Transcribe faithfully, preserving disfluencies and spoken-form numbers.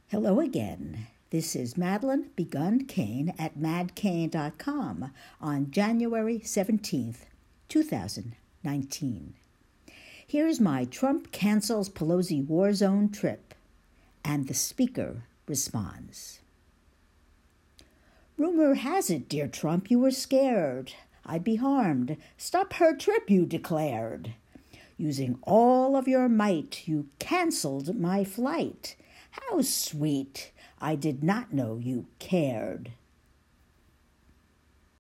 Hello again. This is Madeline Begun Kane at mad kane dot com on January seventeenth, two thousand nineteen. Here's my Trump cancels Pelosi war zone trip, and the speaker responds. Rumor has it, dear Trump, you were scared. I'd be harmed. Stop her trip, you declared. Using all of your might, you canceled my flight. How sweet! I did not know you cared.